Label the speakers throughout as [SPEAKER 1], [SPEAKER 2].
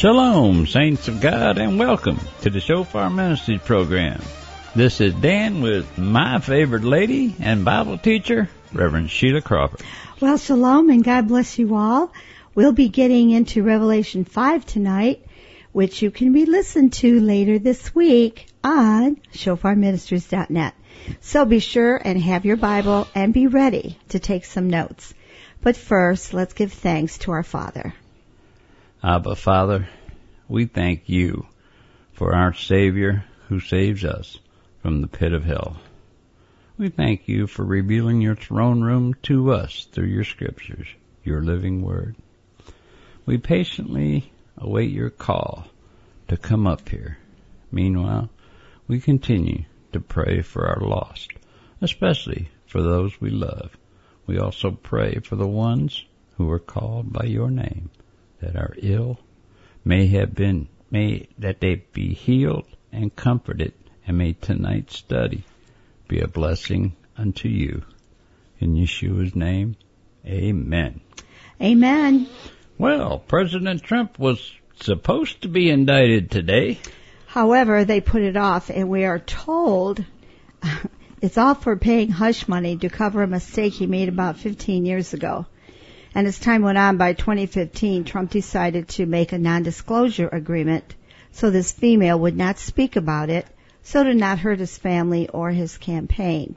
[SPEAKER 1] Shalom, saints of God, and welcome to the Shofar Ministries program. This is Dan with my favorite lady and Bible teacher, Reverend Sheila Crawford.
[SPEAKER 2] Well, shalom, and God bless you all. We'll be getting into Revelation 5 tonight, which you can re-listen to later this week on shofarministries.net. So be sure and have your Bible and be ready to take some notes. But first, let's give thanks to our Father.
[SPEAKER 1] Abba, Father, we thank you for our Savior who saves us from the pit of hell. We thank you for revealing your throne room to us through your scriptures, your living word. We patiently await your call to come up here. Meanwhile, we continue to pray for our lost, especially for those we love. We also pray for the ones who are called by your name, that are ill, that they be healed and comforted, and may tonight's study be a blessing unto you. In Yeshua's name, amen.
[SPEAKER 2] Amen.
[SPEAKER 1] Well, President Trump was supposed to be indicted today.
[SPEAKER 2] However, they put it off, and we are told it's all for paying hush money to cover a mistake he made about 15 years ago. And as time went on, by 2015, Trump decided to make a non-disclosure agreement so this female would not speak about it, so to not hurt his family or his campaign.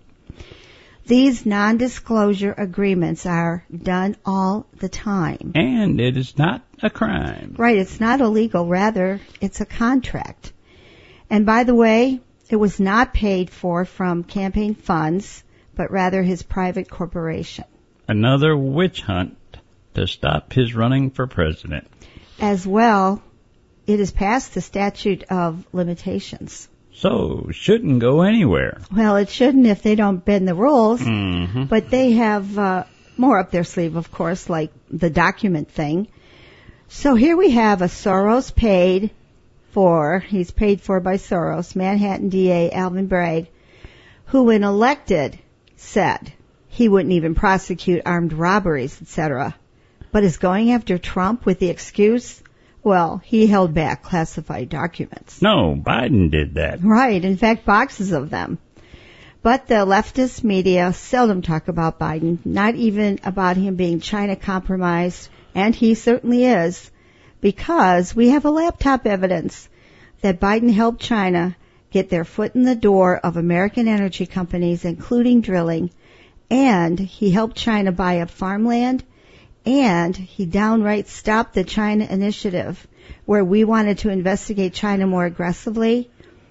[SPEAKER 2] These non-disclosure agreements are done all the time.
[SPEAKER 1] And it is not a crime.
[SPEAKER 2] Right, it's not illegal. Rather, it's a contract. And by the way, it was not paid for from campaign funds, but rather his private corporation.
[SPEAKER 1] Another witch hunt to stop his running for president.
[SPEAKER 2] As well, it is past the statute of limitations.
[SPEAKER 1] So, shouldn't go anywhere.
[SPEAKER 2] Well, it shouldn't if they don't bend the rules.
[SPEAKER 1] Mm-hmm.
[SPEAKER 2] But they have more up their sleeve, of course, like the document thing. So here we have a he's paid for by Soros, Manhattan DA Alvin Bragg, who when elected said he wouldn't even prosecute armed robberies, etc., but is going after Trump with the excuse, well, he held back classified documents.
[SPEAKER 1] No, Biden did that.
[SPEAKER 2] Right, in fact, boxes of them. But the leftist media seldom talk about Biden, not even about him being China compromised, and he certainly is, because we have a laptop evidence that Biden helped China get their foot in the door of American energy companies, including drilling, and he helped China buy up farmland, and he downright stopped the China initiative, where we wanted to investigate China more aggressively,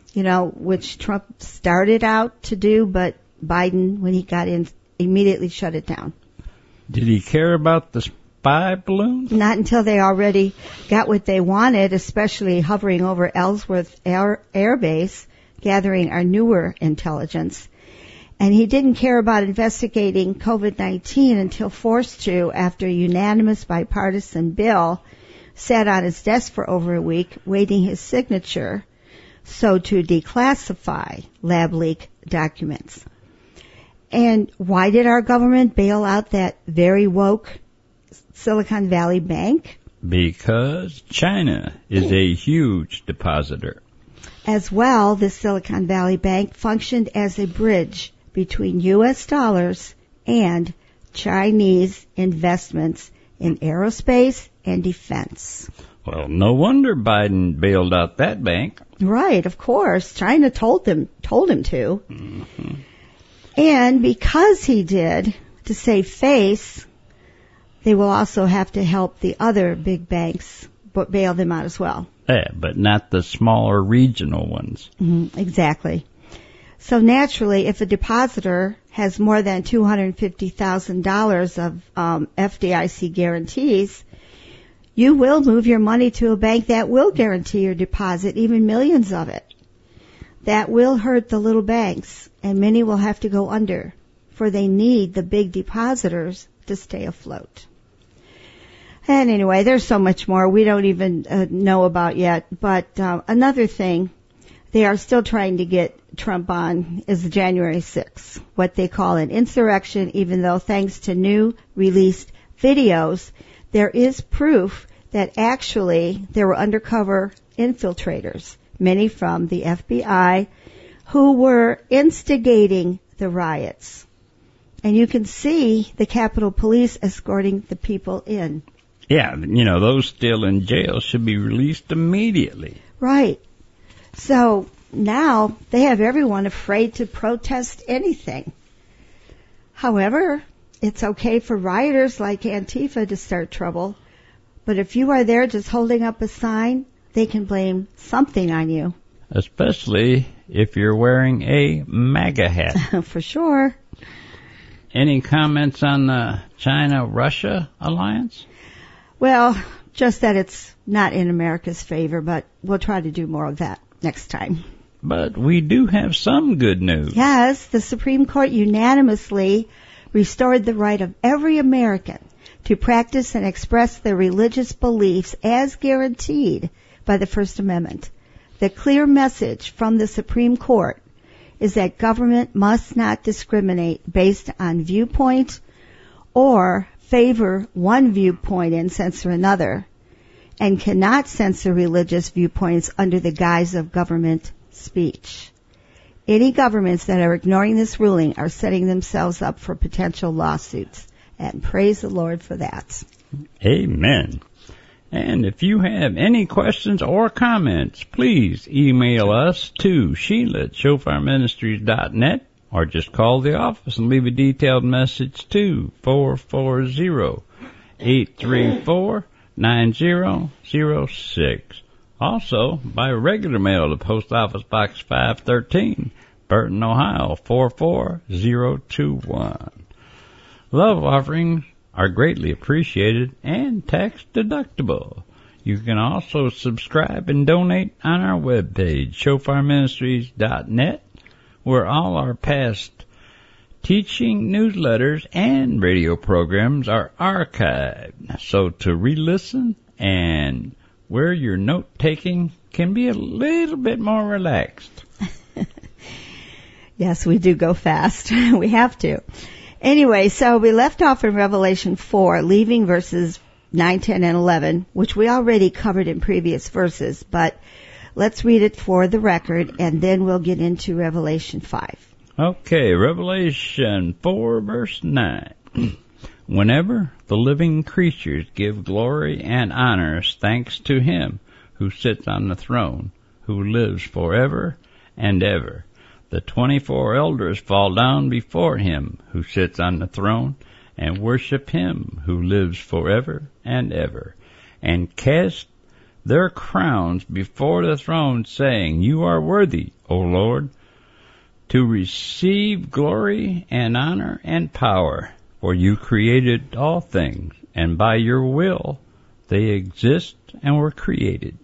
[SPEAKER 2] which Trump started out to do, but Biden, when he got in, immediately shut it down.
[SPEAKER 1] Did he care about the spy balloons?
[SPEAKER 2] Not until they already got what they wanted, especially hovering over Ellsworth Air Base, gathering our newer intelligence. And he didn't care about investigating COVID-19 until forced to after a unanimous bipartisan bill sat on his desk for over a week waiting his signature, so to declassify lab leak documents. And why did our government bail out that very woke Silicon Valley Bank?
[SPEAKER 1] Because China is a huge depositor.
[SPEAKER 2] As well, the Silicon Valley Bank functioned as a bridge between U.S. dollars and Chinese investments in aerospace and defense.
[SPEAKER 1] Well, no wonder Biden bailed out that bank.
[SPEAKER 2] Right, of course. China told him to.
[SPEAKER 1] Mm-hmm.
[SPEAKER 2] And because he did, to save face, they will also have to help the other big banks, but bail them out as well.
[SPEAKER 1] Yeah, but not the smaller regional ones.
[SPEAKER 2] Mm-hmm, exactly. So naturally, if a depositor has more than $250,000 of FDIC guarantees, you will move your money to a bank that will guarantee your deposit, even millions of it. That will hurt the little banks, and many will have to go under, for they need the big depositors to stay afloat. And anyway, there's so much more we don't even know about yet. But another thing they are still trying to get Trump on is January 6th, what they call an insurrection, even though thanks to new released videos, there is proof that actually there were undercover infiltrators, many from the FBI, who were instigating the riots. And you can see the Capitol Police escorting the people in.
[SPEAKER 1] Yeah, those still in jail should be released immediately.
[SPEAKER 2] Right. So now they have everyone afraid to protest anything. However, it's okay for rioters like Antifa to start trouble. But if you are there just holding up a sign, they can blame something on you.
[SPEAKER 1] Especially if you're wearing a MAGA hat.
[SPEAKER 2] For sure.
[SPEAKER 1] Any comments on the China-Russia alliance?
[SPEAKER 2] Well, just that it's not in America's favor, but we'll try to do more of that next time.
[SPEAKER 1] But we do have some good news.
[SPEAKER 2] Yes, the Supreme Court unanimously restored the right of every American to practice and express their religious beliefs as guaranteed by the First Amendment. The clear message from the Supreme Court is that government must not discriminate based on viewpoint or favor one viewpoint and censor another, and cannot censor religious viewpoints under the guise of government speech. Any governments that are ignoring this ruling are setting themselves up for potential lawsuits. And praise the Lord for that.
[SPEAKER 1] Amen. And if you have any questions or comments, please email us to Sheila@ShofarMinistries.net or just call the office and leave a detailed message to 440-834-9006. Also, by regular mail to Post Office Box 513, Burton, Ohio 44021. Love offerings are greatly appreciated and tax deductible. You can also subscribe and donate on our webpage, ShofarMinistries.net, where all our past teaching newsletters and radio programs are archived. So to re-listen and where your note-taking can be a little bit more relaxed.
[SPEAKER 2] Yes, we do go fast. We have to. Anyway, so we left off in Revelation 4, leaving verses 9, 10, and 11, which we already covered in previous verses, but let's read it for the record, and then we'll get into Revelation 5.
[SPEAKER 1] Okay, Revelation 4, verse 9. Whenever the living creatures give glory and honors thanks to him who sits on the throne, who lives forever and ever, the 24 elders fall down before him who sits on the throne and worship him who lives forever and ever, and cast their crowns before the throne, saying, You are worthy, O Lord, to receive glory and honor and power, for you created all things, and by your will they exist and were created.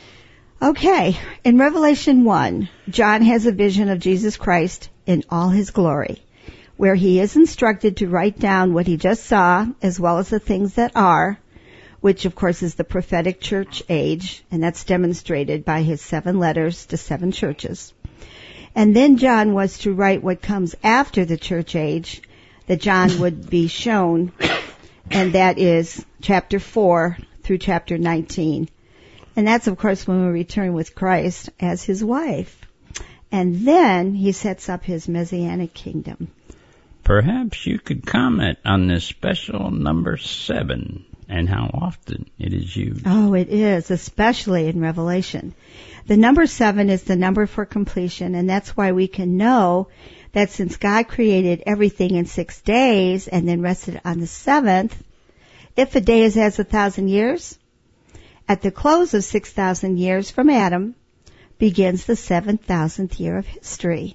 [SPEAKER 2] Okay, in Revelation 1, John has a vision of Jesus Christ in all his glory, where he is instructed to write down what he just saw, as well as the things that are, which of course is the prophetic church age, and that's demonstrated by his 7 letters to 7 churches. And then John was to write what comes after the church age, that John would be shown, and that is chapter 4 through chapter 19. And that's, of course, when we return with Christ as his wife. And then he sets up his messianic kingdom.
[SPEAKER 1] Perhaps you could comment on this special number 7 and how often it is used.
[SPEAKER 2] Oh, it is, especially in Revelation. The number 7 is the number for completion, and that's why we can know that since God created everything in 6 days and then rested on the 7th, if a day is as 1,000 years, at the close of 6,000 years from Adam begins the 7,000th year of history,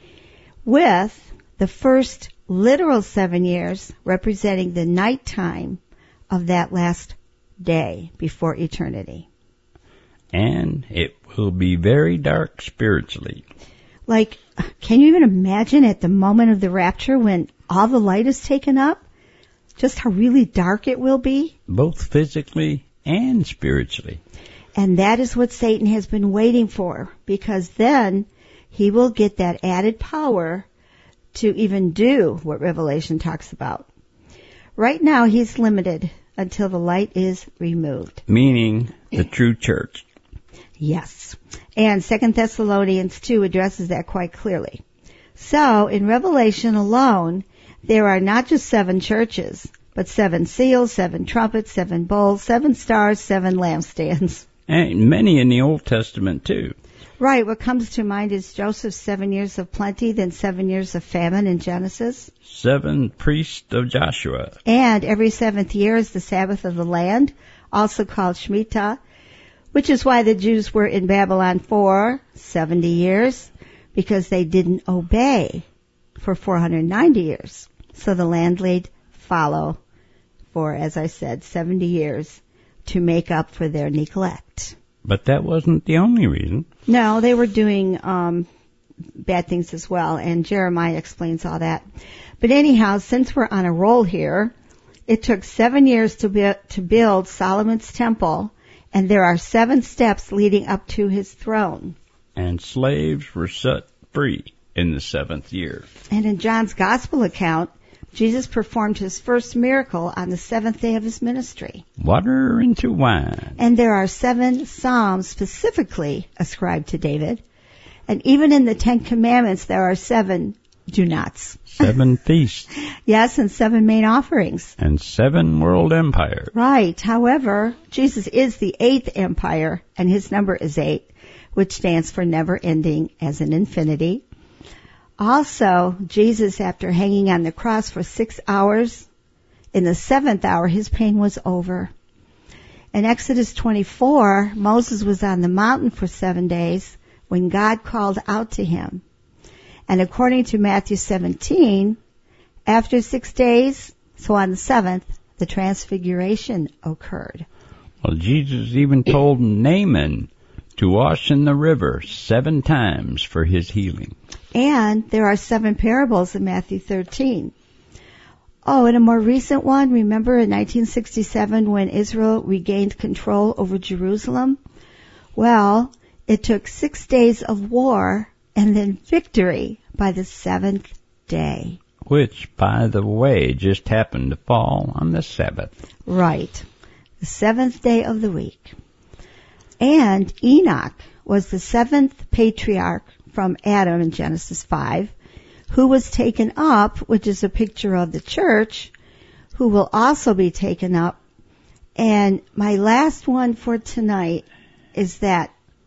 [SPEAKER 2] with the first literal 7 years representing the nighttime of that last day before eternity.
[SPEAKER 1] And it will be very dark spiritually.
[SPEAKER 2] Like, can you even imagine at the moment of the rapture when all the light is taken up? Just how really dark it will be?
[SPEAKER 1] Both physically and spiritually.
[SPEAKER 2] And that is what Satan has been waiting for, because then he will get that added power to even do what Revelation talks about. Right now he's limited until the light is removed.
[SPEAKER 1] Meaning the true church.
[SPEAKER 2] Yes. And 2 Thessalonians 2 addresses that quite clearly. So, in Revelation alone, there are not just 7 churches, but 7 seals, 7 trumpets, 7 bowls, 7 stars, 7 lampstands.
[SPEAKER 1] And many in the Old Testament too.
[SPEAKER 2] Right. What comes to mind is Joseph's 7 years of plenty, then 7 years of famine in Genesis.
[SPEAKER 1] 7 priests of Joshua.
[SPEAKER 2] And every 7th year is the Sabbath of the land, also called Shemitah, which is why the Jews were in Babylon for 70 years, because they didn't obey for 490 years. So the land laid fallow for, as I said, 70 years to make up for their neglect.
[SPEAKER 1] But that wasn't the only reason.
[SPEAKER 2] No, they were doing bad things as well, and Jeremiah explains all that. But anyhow, since we're on a roll here, it took 7 years to build Solomon's temple, and there are 7 steps leading up to his throne.
[SPEAKER 1] And slaves were set free in the 7th year.
[SPEAKER 2] And in John's gospel account, Jesus performed his first miracle on the 7th day of his ministry.
[SPEAKER 1] Water into wine.
[SPEAKER 2] And there are 7 psalms specifically ascribed to David. And even in the 10 Commandments, there are 7 do-nots.
[SPEAKER 1] 7 feasts.
[SPEAKER 2] Yes, and 7 main offerings.
[SPEAKER 1] And 7 world empires.
[SPEAKER 2] Right. However, Jesus is the 8th empire, and his number is 8, which stands for never ending as in infinity. Also, Jesus, after hanging on the cross for 6 hours, in the 7th hour, his pain was over. In Exodus 24, Moses was on the mountain for 7 days when God called out to him. And according to Matthew 17, after 6 days, so on the 7th, the transfiguration occurred.
[SPEAKER 1] Well, Jesus even told Naaman to wash in the river 7 times for his healing.
[SPEAKER 2] And there are 7 parables in Matthew 13. Oh, and a more recent one, remember in 1967 when Israel regained control over Jerusalem? Well, it took 6 days of war and then victory by the 7th day.
[SPEAKER 1] Which, by the way, just happened to fall on the Sabbath.
[SPEAKER 2] Right. The 7th day of the week. And Enoch was the 7th patriarch from Adam in Genesis 5, who was taken up, which is a picture of the church, who will also be taken up. And my last one for tonight is that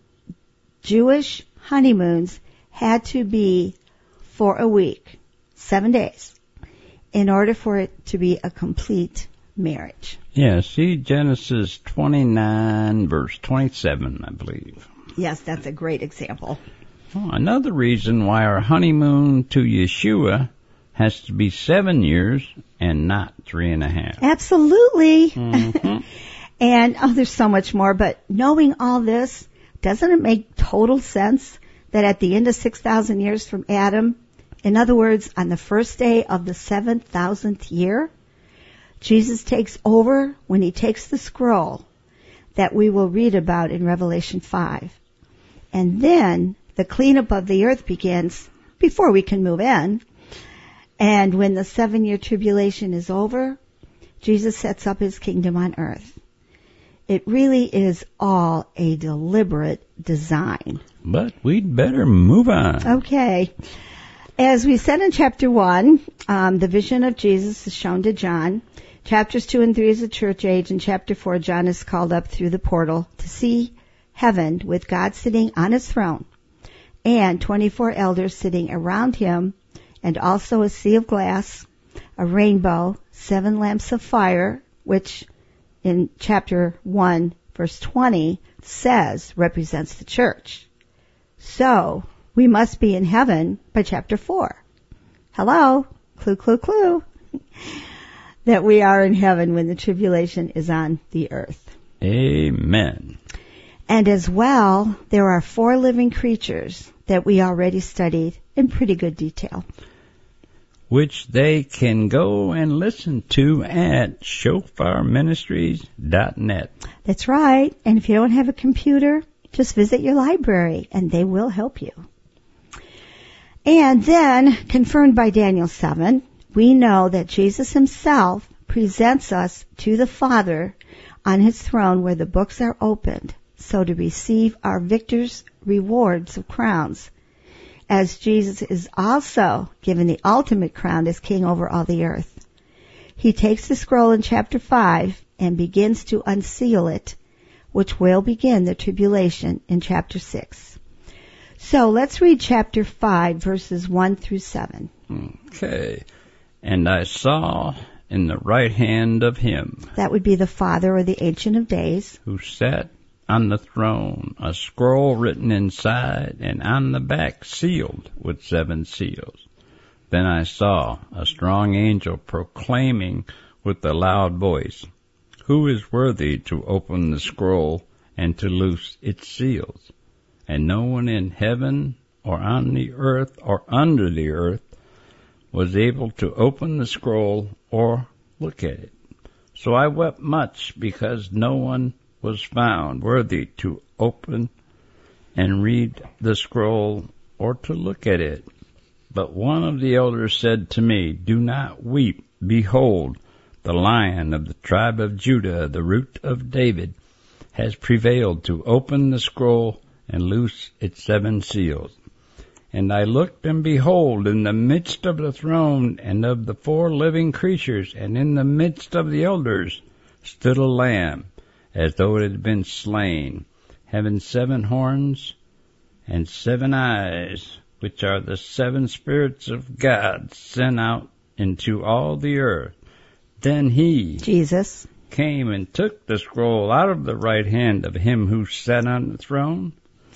[SPEAKER 2] Jewish honeymoons had to be for a week, 7 days, in order for it to be a complete marriage.
[SPEAKER 1] Yeah, see Genesis 29, verse 27, I believe.
[SPEAKER 2] Yes, that's a great example.
[SPEAKER 1] Oh, another reason why our honeymoon to Yeshua has to be 7 years and not 3.5.
[SPEAKER 2] Absolutely.
[SPEAKER 1] Mm-hmm.
[SPEAKER 2] And, there's so much more, but knowing all this, doesn't it make total sense that at the end of 6,000 years from Adam, in other words, on the first day of the 7,000th year, Jesus takes over when he takes the scroll that we will read about in Revelation 5. And then the cleanup of the earth begins before we can move in. And when the 7-year tribulation is over, Jesus sets up his kingdom on earth. It really is all a deliberate design.
[SPEAKER 1] But we'd better move on.
[SPEAKER 2] Okay. As we said in chapter 1, the vision of Jesus is shown to John. Chapters 2 and 3 is the church age. In chapter 4, John is called up through the portal to see heaven with God sitting on his throne and 24 elders sitting around him, and also a sea of glass, a rainbow, 7 lamps of fire, which in chapter 1, verse 20, says represents the church. So, we must be in heaven by chapter 4. Hello? Clue, clue, clue. That we are in heaven when the tribulation is on the earth.
[SPEAKER 1] Amen.
[SPEAKER 2] And as well, there are 4 living creatures that we already studied in pretty good detail.
[SPEAKER 1] Which they can go and listen to at shofarministries.net.
[SPEAKER 2] That's right. And if you don't have a computer, just visit your library and they will help you. And then, confirmed by Daniel 7, we know that Jesus himself presents us to the Father on his throne where the books are opened, so to receive our victor's rewards of crowns, as Jesus is also given the ultimate crown as king over all the earth. He takes the scroll in chapter 5 and begins to unseal it, which will begin the tribulation in chapter 6. So let's read chapter 5, verses 1 through 7.
[SPEAKER 1] Okay. And I saw in the right hand of him,
[SPEAKER 2] that would be the Father or the Ancient of Days,
[SPEAKER 1] who sat on the throne, a scroll written inside and on the back sealed with 7 seals. Then I saw a strong angel proclaiming with a loud voice, "Who is worthy to open the scroll and to loose its seals?" And no one in heaven or on the earth or under the earth was able to open the scroll or look at it. So I wept much because no one was found worthy to open and read the scroll or to look at it. But one of the elders said to me, "Do not weep. Behold, the Lion of the tribe of Judah, the Root of David, has prevailed to open the scroll and loose its 7 seals." And I looked, and behold, in the midst of the throne and of the 4 living creatures, and in the midst of the elders, stood a lamb, as though it had been slain, having 7 horns and 7 eyes, which are the 7 spirits of God sent out into all the earth. Then he,
[SPEAKER 2] Jesus,
[SPEAKER 1] came and took the scroll out of the right hand of him who sat on the throne.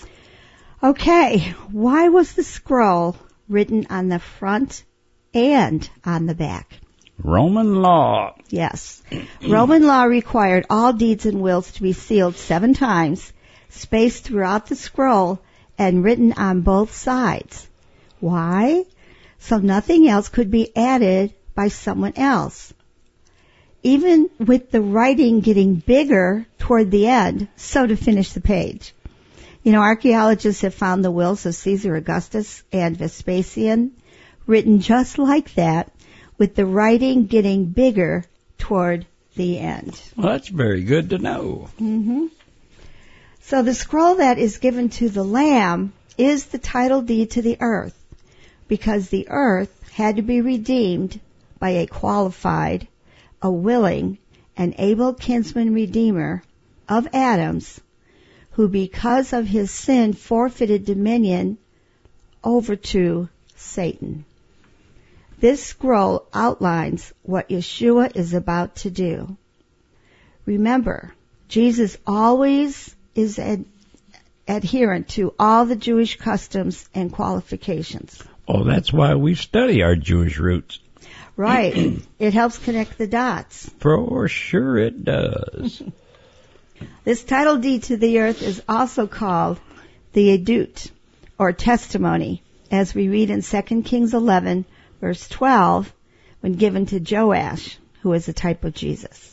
[SPEAKER 2] Okay, why was the scroll written on the front and on the back?
[SPEAKER 1] Roman law.
[SPEAKER 2] Yes. Roman law required all deeds and wills to be sealed 7 times, spaced throughout the scroll, and written on both sides. Why? So nothing else could be added by someone else. Even with the writing getting bigger toward the end, so to finish the page. You know, archaeologists have found the wills of Caesar Augustus and Vespasian written just like that, with the writing getting bigger toward the end.
[SPEAKER 1] Well, that's very good to know.
[SPEAKER 2] Mm-hmm. So the scroll that is given to the Lamb is the title deed to the earth, because the earth had to be redeemed by a qualified, a willing, and able kinsman redeemer of Adam's, who because of his sin forfeited dominion over to Satan. This scroll outlines what Yeshua is about to do. Remember, Jesus always is adherent to all the Jewish customs and qualifications.
[SPEAKER 1] Oh, that's why we study our Jewish roots.
[SPEAKER 2] Right. It helps connect the dots.
[SPEAKER 1] For sure it does.
[SPEAKER 2] This title deed to the earth is also called the Edut, or testimony, as we read in 2 Kings 11, verse 12, when given to Joash, who is a type of Jesus.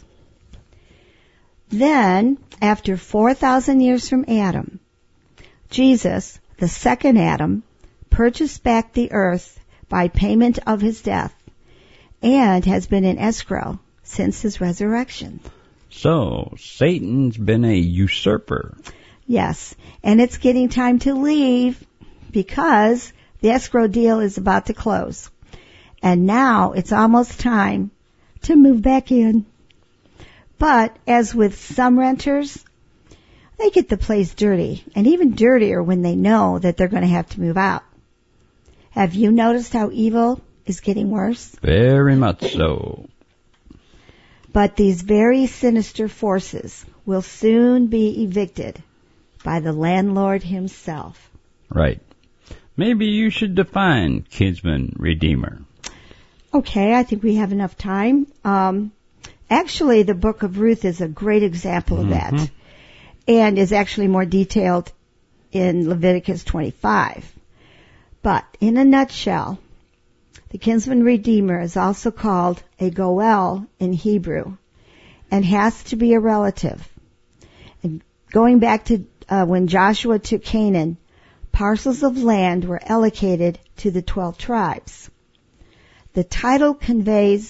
[SPEAKER 2] Then, after 4,000 years from Adam, Jesus, the second Adam, purchased back the earth by payment of his death, and has been in escrow since his resurrection.
[SPEAKER 1] So, Satan's been a usurper.
[SPEAKER 2] Yes, and it's getting time to leave because the escrow deal is about to close. And now it's almost time to move back in. But as with some renters, they get the place dirty, and even dirtier when they know that they're going to have to move out. Have you noticed how evil is getting worse?
[SPEAKER 1] Very much so.
[SPEAKER 2] But these very sinister forces will soon be evicted by the landlord himself.
[SPEAKER 1] Right. Maybe you should define kinsman redeemer.
[SPEAKER 2] Okay, I think we have enough time. Actually, the book of Ruth is a great example of that, and is actually more detailed in Leviticus 25. But in a nutshell, the kinsman redeemer is also called a goel in Hebrew, and has to be a relative. And going back to when Joshua took Canaan, parcels of land were allocated to the 12 tribes. The title conveys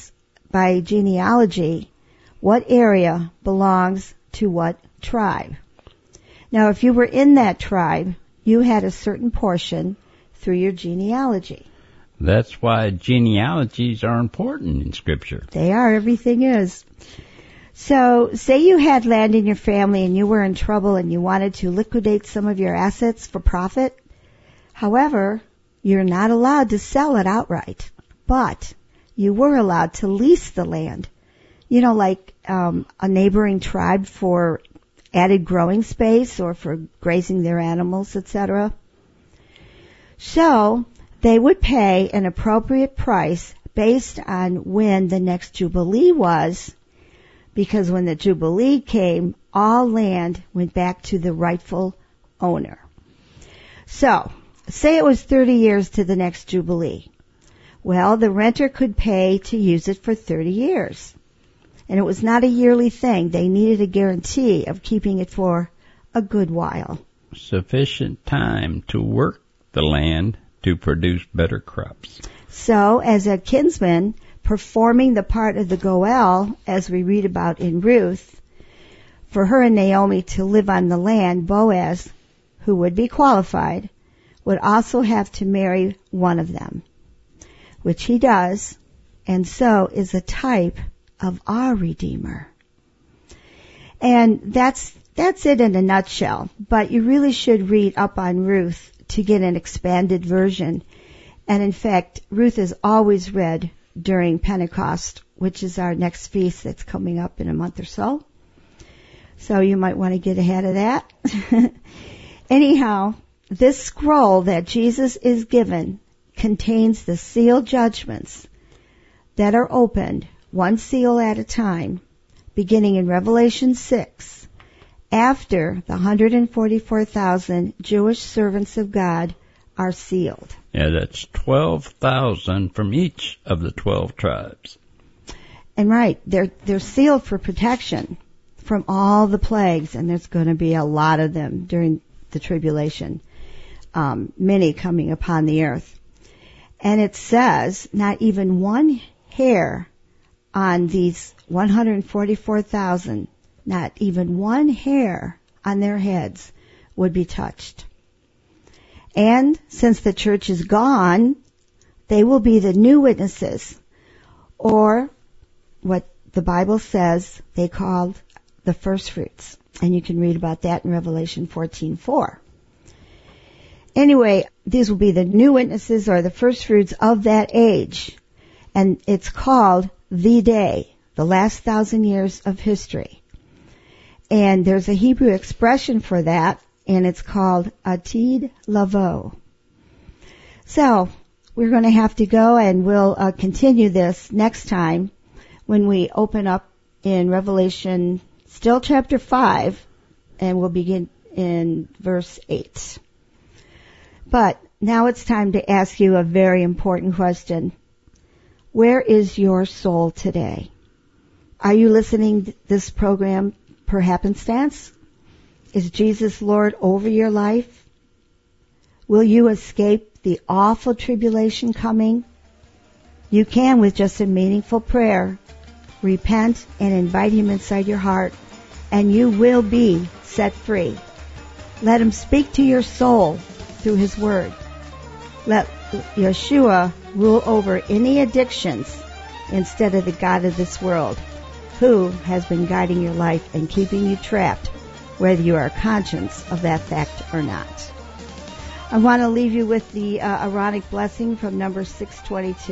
[SPEAKER 2] by genealogy what area belongs to what tribe. Now, if you were in that tribe, you had a certain portion through your genealogy.
[SPEAKER 1] That's why genealogies are important in Scripture.
[SPEAKER 2] They are. Everything is. So, say you had land in your family and you were in trouble and you wanted to liquidate some of your assets for profit. However, you're not allowed to sell it outright, but you were allowed to lease the land. You know, like a neighboring tribe for added growing space or for grazing their animals, etc. So, they would pay an appropriate price based on when the next Jubilee was, because when the Jubilee came, all land went back to the rightful owner. So, say it was 30 years to the next Jubilee. Well, the renter could pay to use it for 30 years. And it was not a yearly thing. They needed a guarantee of keeping it for a good while.
[SPEAKER 1] Sufficient time to work the land to produce better crops.
[SPEAKER 2] So, as a kinsman, performing the part of the Goel, as we read about in Ruth, for her and Naomi to live on the land, Boaz, who would be qualified, would also have to marry one of them, which he does, and so is a type of our Redeemer. And that's it in a nutshell, but you really should read up on Ruth to get an expanded version. And in fact, Ruth is always read during Pentecost, which is our next feast that's coming up in a month or so. So you might want to get ahead of that. Anyhow, this scroll that Jesus is given contains the sealed judgments that are opened one seal at a time, beginning in Revelation 6, after the 144,000 Jewish servants of God are sealed.
[SPEAKER 1] Yeah, that's 12,000 from each of the 12 tribes.
[SPEAKER 2] And right, they're sealed for protection from all the plagues, and there's going to be a lot of them during the tribulation, many coming upon the earth. And it says not even one hair on these 144,000, not even one hair on their heads would be touched. And since the church is gone, they will be the new witnesses, or what the Bible says they called the first fruits. And you can read about that in Revelation 14:4. Anyway, these will be the new witnesses or the first fruits of that age. And it's called the day, the last 1,000 years of history. And there's a Hebrew expression for that, and it's called Atid Lavo. So, we're going to have to go, and we'll continue this next time when we open up in Revelation, still chapter 5, and we'll begin in verse 8. But now it's time to ask you a very important question. Where is your soul today? Are you listening to this program per happenstance? Is Jesus Lord over your life? Will you escape the awful tribulation coming? You can with just a meaningful prayer. Repent and invite Him inside your heart, and you will be set free. Let Him speak to your soul through His Word. Let Yeshua rule over any addictions instead of the God of this world, who has been guiding your life and keeping you trapped, whether you are conscious of that fact or not. I want to leave you with the Aaronic blessing from Numbers 6:22.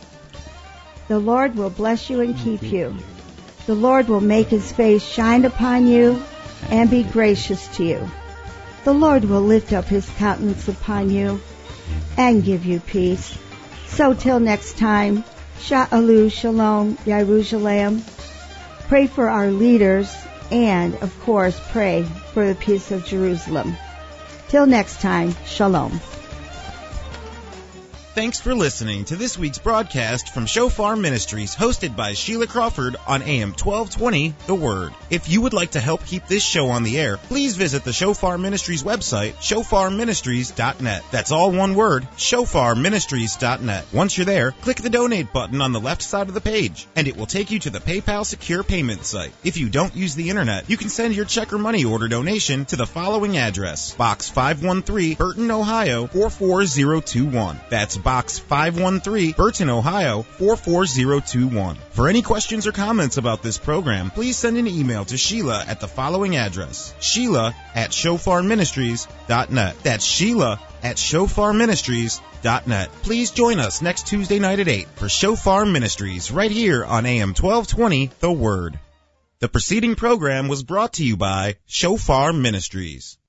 [SPEAKER 2] The Lord will bless you and keep you. The Lord will make His face shine upon you and be gracious to you. The Lord will lift up His countenance upon you and give you peace. So till next time, Sha'alu Shalom Yerushalayim. Pray for our leaders and, of course, pray for the peace of Jerusalem. Till next time, Shalom.
[SPEAKER 3] Thanks for listening to this week's broadcast from Shofar Ministries, hosted by Sheila Crawford on AM 1220, The Word. If you would like to help keep this show on the air, please visit the Shofar Ministries website, shofarministries.net. That's all one word, shofarministries.net. Once you're there, click the donate button on the left side of the page, and it will take you to the PayPal secure payment site. If you don't use the internet, you can send your check or money order donation to the following address: Box 513, Burton, Ohio 44021. That's Box 513, Burton, Ohio 44021. For any questions or comments about this program, please send an email to Sheila at the following address: Sheila@shofarministries.net. That's Sheila@shofarministries.net. Please join us next Tuesday night at 8 for Shofar Ministries right here on AM 1220, The Word. The preceding program was brought to you by Shofar Ministries.